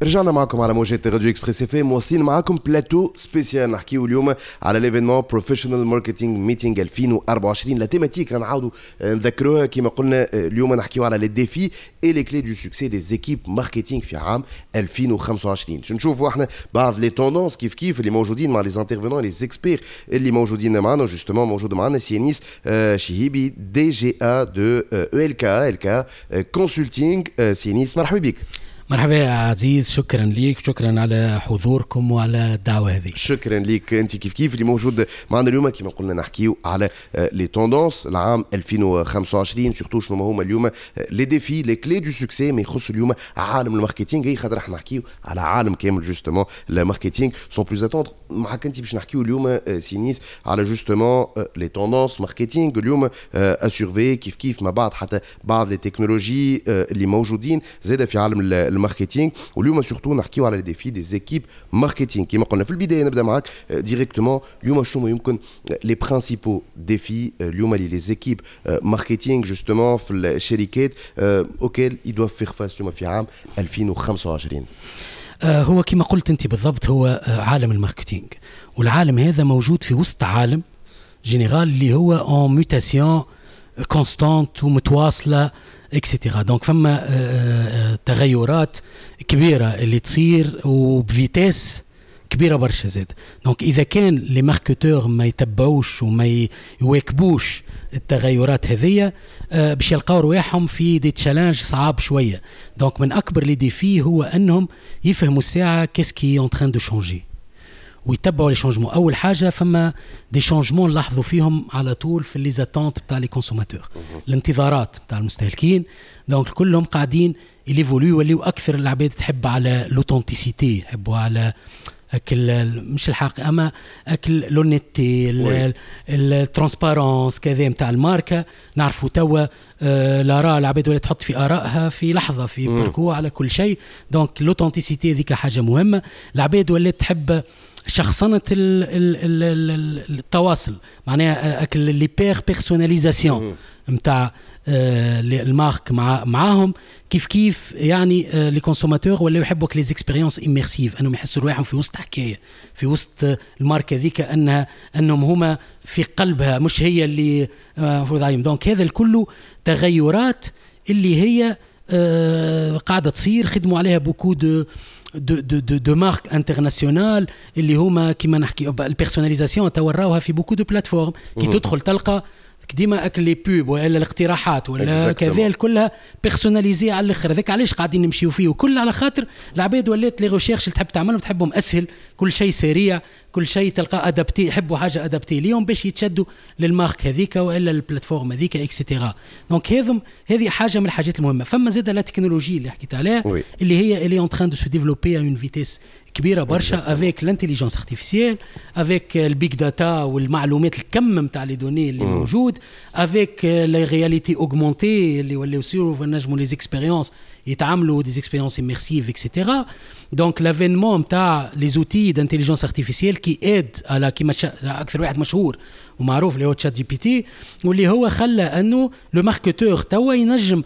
رجعنا معكم على موجات راديو اكسبريس اف ام، واصلين معكم بلاتو سبيسيال نحكيو اليوم على ليفينمون بروفيشنال ماركتينغ ميتينغ 2024. لا تيماتيك نعاودوا نذكروها كما قلنا اليوم، نحكيو على لي ديفي اي لي كلي دو سوكسي دي زيكيب ماركتينغ في عام 2025. نشوفوا احنا بعض لي توندونس كيف اللي موجودين مع لي انترفينون لي زيكسبير اللي موجودين معنا. جوستومون موجود معنا سيانيس شهيبي دي جي ا دو ELKA كونسلتينغ. سيانيس مرحبا بك. مرحبا يا عزيز، شكرا ليك، شكرا على حضوركم وعلى الدعوة هذه. شكرا ليك انت كيف اللي موجود معنا اليوم. كما قلنا نحكيو على لي توندونس العام 2025، سورتو شنو هما اليوم لي ديفي لي كلي دو سوكسي ما يخص اليوم عالم الماركتينغ. اي خاطر راح نحكيو على عالم كامل جوستومون الماركتينغ. سون بلوز اتوندر معك انت باش نحكيو اليوم سينيس على جوستومون لي توندونس ماركتينغ اليوم اسورفي كيف ما بعض حتى بعض لي تكنولوجي اللي موجودين زاده في عالم الماركتينغ. واليوم سورتو نحكيو على لي ديفي دي زيكيب ماركتينغ. كما قلنا في البدايه نبدا معك ديريكتومون اليوم شنو يمكن لي برينسيبو ديفي اليوم لي زيكيب ماركتينغ جوستومون في الشركات اوكيل يدوف فيغ فاس اليوم في عام 2025. هو كما قلت انت بالضبط، هو عالم الماركتينغ، والعالم هذا موجود في وسط عالم جينيرال اللي هو اون ميوتاسيون كونستانت ومتواصله اكسترا. دونك فما تغيرات كبيره اللي تصير وبفيتاس كبيره برشا زاد. دونك اذا كان لي ماركتور ما يتبعوش وما يواكبوش التغيرات هذية باش يلقاو رواحهم في دي تشالنج صعاب شويه. دونك من اكبر لي ديفي هو انهم يفهموا الساعه كيسكي اون تران دو شونجي ويتبعوا لي شونجمون. اول حاجه فما دي شونجمون نلاحظوا فيهم على طول في لي زاتونت تاع لي كونسوماتور، الانتظارات تاع المستهلكين. دونك كلهم قاعدين يليفوليو، يوليو اكثر العباد تحب على لوتونتيسيتي، يحبوا على اكل مش الحق اما اكل لونيتي الترانسبارونس كذا نتاع الماركه. نعرفوا توا لاراء العباد ولا تحط في ارائها في لحظه في بركو على كل شيء. دونك لوتونتيسيتي ذيك حاجه مهمه. العباد ولا تحب شخصنة التواصل، معناها اكل لي بيرسوناليزاسيون نتاع المارك معاهم. كيف يعني لي كونسوماتور ولا يحبوا لي زيكسبيريونس اميرسيف، انهم يحسوا رواحهم في وسط حكايه، في وسط الماركه ذيك، انهم هما في قلبها مش هي اللي دايم. دونك هذا الكل تغيرات اللي هي قاعده تصير، خدموا عليها بوكو دو مارك انترناسيونال اللي هما كيما نحكي البيرسوناليزاسيون توراوها في بوكو دو بلاتفورم. كي تدخل تلقى ديما اكل لي بوب ولا الاقتراحات ولا كذا كلها بيرسوناليزي على الاخر. هذاك علاش قاعدين نمشيو فيه، وكل على خاطر العباد ولات لي ريشيرش اللي تحب تعملهم تحبهم اسهل، كل شيء سريع، كل شيء تلقى ادابتي، يحبوا حاجه ادابتي ليهم باش يتشدوا للمارك هذيك والا البلاتفورم هذيك اكسترا. دونك هذه حاجه من الحاجات المهمه. فما زاده لا تكنولوجي اللي حكيت عليها اللي هي اللي اون تران دو سو ديفلوبي ا اون فيتيس كبيره برشا افيك لانتيليجنس ارتيفيسيال، افيك البيج داتا والمعلومات الكم نتاع لي دوني اللي موجود، افيك لا رياليتي اوغمونتي اللي ولاو يصيروا نجموا لي زيكسبيريونس يتعاملوا دي اكسبيريونس اميرسيف اكسترا. دونك لافينمون نتاع لي زوتي دانتيليجنس ارتيفيسيال كي اد على كيما اكثر واحد مشهور ومعروف اللي هو تشات جي بي تي، واللي هو خلى انه لو ماركتور توا ينجم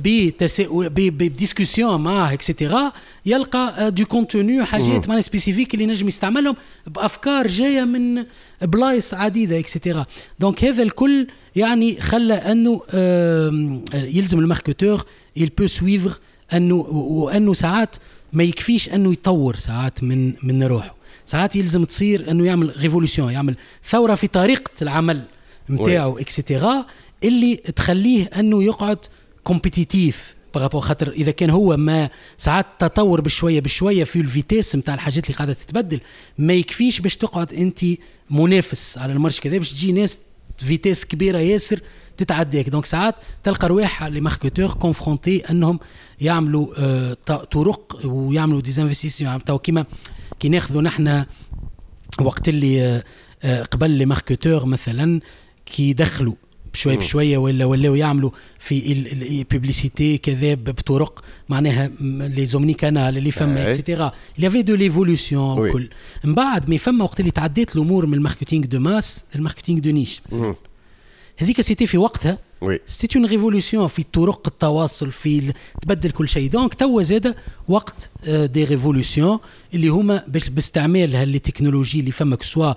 بديسكوسيون معاه اكسترا يلقى دو كونتوني حاجات معناها سبيسيفيك اللي نجم يستعملهم بافكار جايه من بلايص عديده اكسترا. دونك هذا الكل يعني خلى انه يلزم الماركتور il peut suivre انه ساعات ما يكفيش انه يطور ساعات من روحه، ساعات يلزم تصير انه يعمل ريفولوشن، يعمل ثوره في طريقه العمل نتاعو اكسترا اللي تخليه انه يقعد كومبيتيتيف بارابور. خاطر اذا كان هو ما ساعات تطور بشويه في الفيتيس نتاع الحاجات اللي قاعده تتبدل، ما يكفيش باش تقعد انت منافس على المارش كذا باش تجي ناس فيتيس كبيره ياسر تتعديك. دونك ساعات تلقى رواح لي ماركتور كونفرونتي انهم يعملوا طرق ويعملوا ديزانفستيسيون. تو كيما كي ناخذوا نحن وقت اللي قبل لي ماركتور مثلا كي دخلوا بشويه ولا يعملوا في الببليسيتي كذا بطرق معناها لي زومني كانال اللي فما اكسترا اللي افي دو ليفولوشن وكل. من بعد ما فما وقت اللي تعديت الامور من الماركتينغ دو ماس الماركتينغ دو نيش، هذيك سيتي في وقتها سيت اون ريفولوسيون في طرق التواصل، في تبدل كل شيء. دونك توا زاد وقت دي ريفولوسيون اللي هما باستعمال هاللي تكنولوجي اللي فما كسوا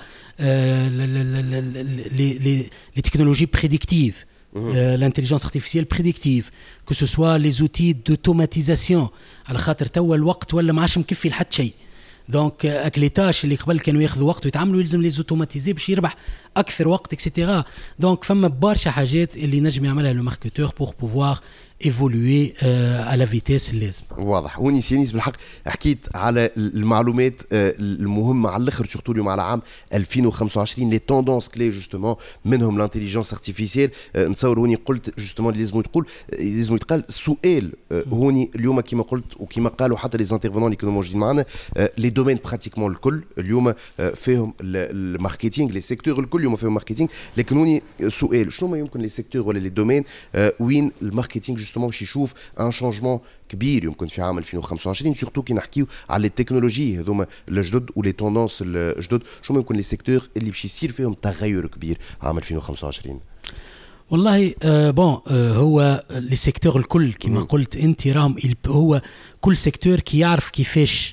لي تكنولوجي بريديكتيف، l'intelligence artificielle prédictive, que ce soit les outils d'automatisation. على خاطر توا الوقت ولا ما عادش مكفي لحد شيء. دونك اكليتاش اللي قبل كانوا ياخذوا وقت ويتعاملوا يلزم لي زوتوماتيزي باش يربح اكثر وقت اكسيتيرا. دونك فما برشا حاجات اللي نجم يعملها لو ماركتور بور بوفوار ايفولوي على فيتيس اللازم. واضح. ونيس يانيس بالحق حكيت على المعلومات المهمه على الاخر، سورتو اليوم على عام 2025 لي توندونس كلي جوستومون منهم لانتيليجنس ارتيفيسيال. نتصور هوني قلت جوستومون لازم يتقال سؤال هوني اليوم كما قلت وكما قالوا حتى لي زانترفونون اللي كانوا موجودين معنا، لي دومين براتيكمون الكل اليوم فيهم الماركتينغ، لي سيكتور الكل اليوم فيهم ماركتينغ. لكن هوني سؤال، شنو ما يمكن لي سيكتور ولا لي دومين وين الماركتينغ جوستومون باش يشوف ان شانجمون كبير يمكن في عام 2025، سورتو كي نحكيو على التكنولوجي هذوما الجدد ولي توندونس الجدد، شنو ما يمكن لي سيكتور اللي باش يصير فيهم تغير كبير عام 2025؟ والله بون هو لي سيكتور الكل كما قلت انت راهم هو كل سيكتور كي يعرف كيفاش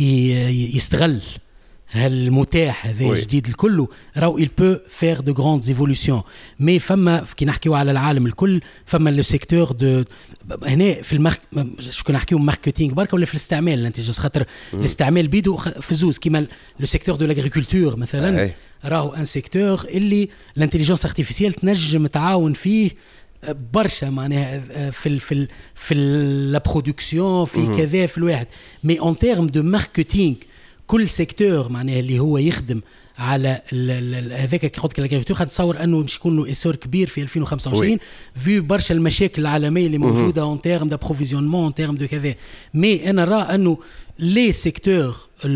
يستغل هالمتاح هذا الجديد الكل، راهو il peut faire de grandes évolutions. مي فما كي نحكيو على العالم الكل فما لو سيكتور دو هنا في شكون نحكيو ماركتينغ برك ولا في الاستعمال الانتيجنس، خاطر الاستعمال بيدو في زوز كيما لو سيكتور دو لاغريكولتور مثلا راهو ان سيكتور اللي الانتيليجنس ارتيفيسيال تنجم تعاون فيه برشا معناها في لا برودكسيون في كذا في الواحد. مي اون تيرم دو ماركتينغ كل سيكتور معناها اللي هو يخدم على هذاك كي قلت لك خاتصور انه باش يكون له اسور كبير في 2025 في برشا المشاكل العالميه اللي موجوده اون تيرم دابروفيزيونمون اون تيرم دو كذا. مي انا راه انه لي سيكتور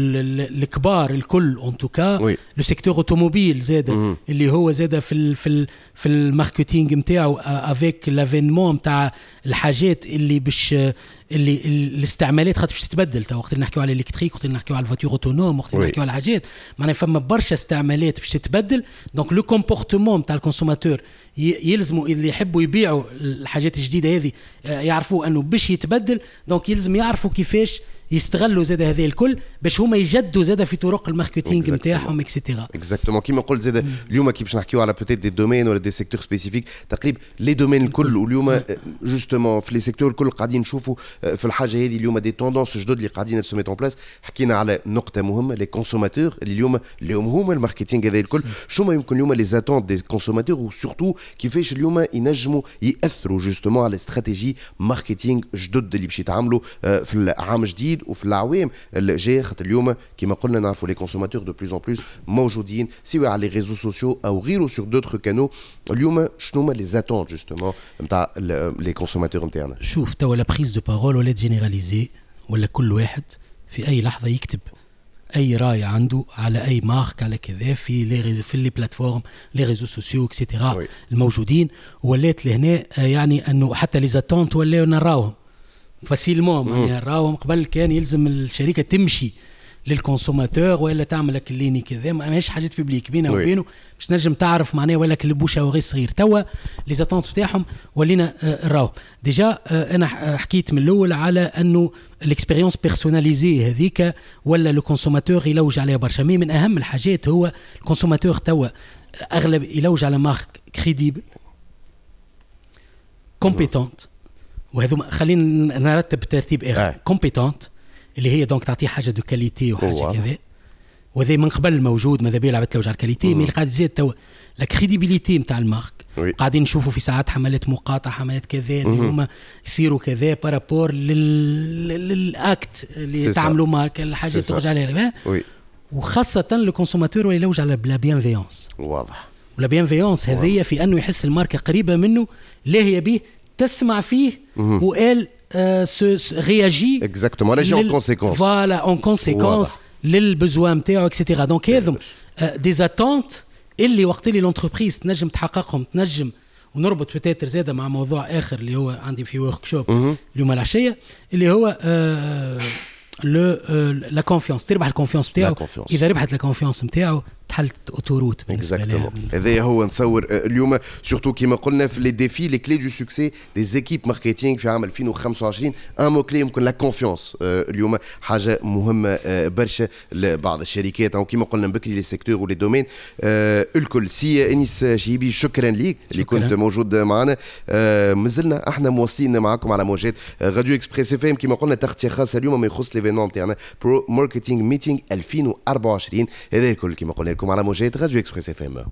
الكبار الكل اون توكا لو سيكتور اوتوموبيل زاد اللي هو زاد في الماركتينغ نتاعو افيك لافينمون نتاع الحاجات اللي باش اللي الاستعمالات خاطر باش تتبدل. وقت اللي نحكيو على الالكتريك، وقت اللي نحكيو على الفاتور اوتونوم، وقت اللي نحكيو على الحاجات معناها فما برشا استعمالات باش تتبدل. دونك لو كومبورتمون نتاع الكونسوماتور يلزموا اللي يحبوا يبيعوا الحاجات الجديده هذه يعرفوا انه باش يتبدل. دونك يلزم يعرفوا كيفاش يستغلوا زاد هذه الكل باش هما يجدوا زاد في طرق الماركتينغ نتاعهم اكسيتيرا. اكزاكتومون كيما قلت زاد اليوم كي باش نحكيو على بوتيت دي دومين ولا دي سيكتور سبيسيفيك تقريبا لي دومين الكل. واليوم جوستومون في لي سيكتور الكل قاعدين نشوفوا في الحاجه هذه اليوم دي توندونس جدد اللي قاعدين نسو ميت اون بلاس. حكينا على نقطه مهمه لي كونسوماتور اللي اليوم هما الماركتينغ هذا الكل. شو ما يمكن اليوم لي زاتونت دي كونسوماتور وسورتو كيفاش اليوم ينجموا ياثروا جوستومون على استراتيجي ماركتينغ جدد اللي باش يتعاملوا في العام الجديد وفي العوام الجايه. خاطر اليوم كما قلنا نعرفوا لي كونسوماتور دو بلوس ان بلوس موجودين سواء على لي ريزو سوسيو او غيره سور دوتر كانو. اليوم شنو هما لي زاتونت جوستومون نتاع لي كونسوماتور نتاعنا؟ شوف توا لا بريز دو بارول ولا جينيراليزي ولا كل واحد في اي لحظه يكتب اي راي عنده على اي مارك على كذا في لي بلاتفورم لي ريزو سوسيو اكسيتيرا الموجودين. ولات لهنا يعني انه حتى لي زاتونت ولاو نراوهم فاسيلمون معناها راهم قبل كان يلزم الشركه تمشي للكونسوماتور ولا تعمل كليني كذا ماهيش حاجات بيبليك بينه وبينه باش نجم تعرف معناها ولا كلبوشه وغير صغير. توا لي زاتونت نتاعهم ولينا راو ديجا. انا حكيت من الاول على انه الاكسبيريونس بيرسوناليزي هذيك ولا لو كونسوماتور يلوج عليها برشا. مي من اهم الحاجات هو الكونسوماتور توا اغلب يلوج على مارك كريديبل كومبيتونت. وهذو خلينا نرتب بترتيب اخر. كومبيتونت اللي هي دونك تعطيه حاجه دو كاليتي وحاجه كذا، وهذا من قبل موجود ماذا بيه لعبت لوج على الكاليتي. مي قاعد يزيد توا لا كريديبيليتي نتاع المارك. قاعدين نشوفوا في ساعات حملات مقاطعه حملات كذا اللي هما يصيروا كذا بارابور للاكت اللي تعملوا مارك الحاجه تخرج عليها. وخاصه الكونسوماتور ولا يلوج على بلا بيانفيونس. واضح. ولا بيانفيونس هذه في انه يحس الماركه قريبه منه لا هي به تسمع فيه وقال réagit exactement réagit en conséquence. Voilà, en conséquence للبزوا نتاعو اكسيتيرا. دونك هذم دي زاتونت اللي وقت اللي لونتربريز تنجم تحققهم تنجم. ونربط بتاتر زاده مع موضوع اخر اللي هو عندي في ورك شوب اليوم العشيه اللي هو لا كونفيونس. تربح الكونفيونس نتاعو. اذا ربحت الكونفيونس نتاعو حلت اوتوروت بالنسبه لها. هذا هو نتصور اليوم سورتو كيما قلنا في لي ديفي لي كلي دو سوكسي دي زيكيب ماركتينغ في عام 2025. ان مو كلي يمكن لا كونفيونس اليوم حاجه مهمه برشا لبعض الشركات او كيما قلنا بكري لي سيكتور ولي دومين الكل. سي انيس شيبي شكرا ليك اللي كنت موجود معنا. مازلنا احنا مواصلين معكم على موجات راديو اكسبريس اف ام كيما قلنا تغطيه خاصه اليوم ما يخص ليفينمون نتاعنا برو ماركتينغ ميتينغ 2024. هذا الكل كيما قلنا لكم على موجات راديو اكسبريس اف ام.